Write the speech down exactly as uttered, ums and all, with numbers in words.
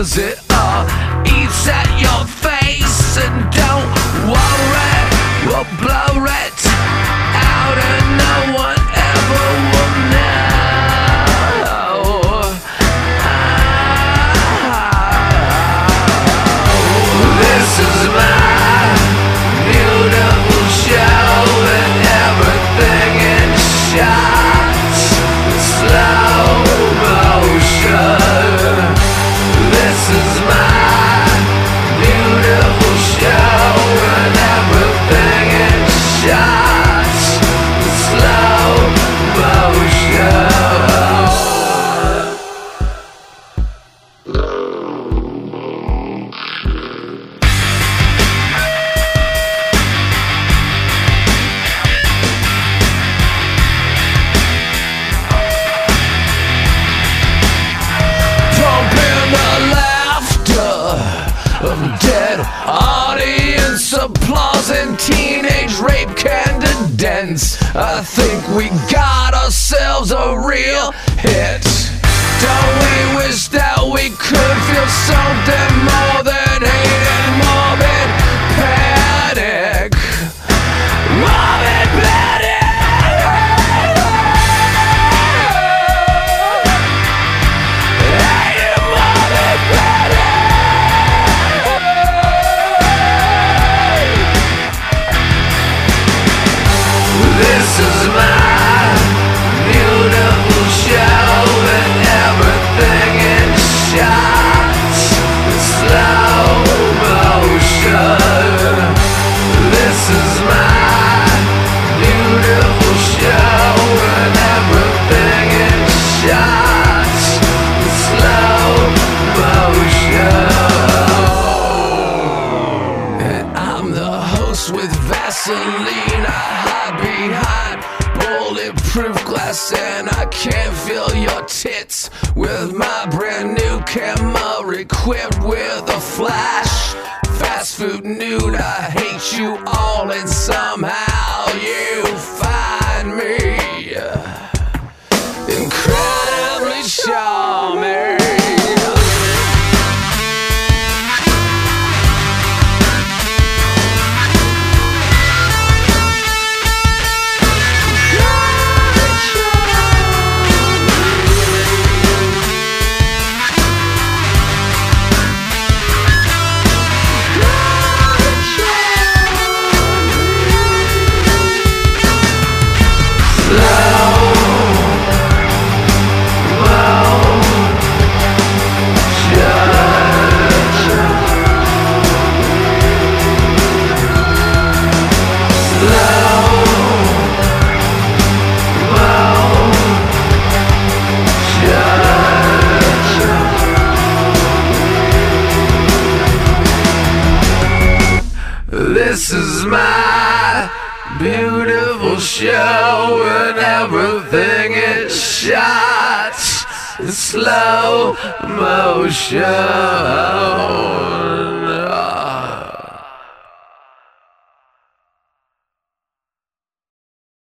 cause it all eats at your face. And don't worry, we'll blow it out and no one ever will know. Oh, this is my beautiful show and everything in shots, slow motion. This is my beautiful show and everything in shots, slow motion. Of dead audience applause and teenage rape candidates. I think we got ourselves a real hit. Don't we wish that we could feel something more than hate and morbid panic? Morbid panic! Hate and morbid panic! This is my beautiful show and everything in shots, slow motion. This is my beautiful show and everything in shots, slow motion. And I'm the host with Vaseline. I behind bulletproof glass and I can't feel your tits with my brand new camera equipped with a flash. Fast food nude, I hate you all and somehow you find me incredibly charming. This is my beautiful show and everything is shot in slow motion.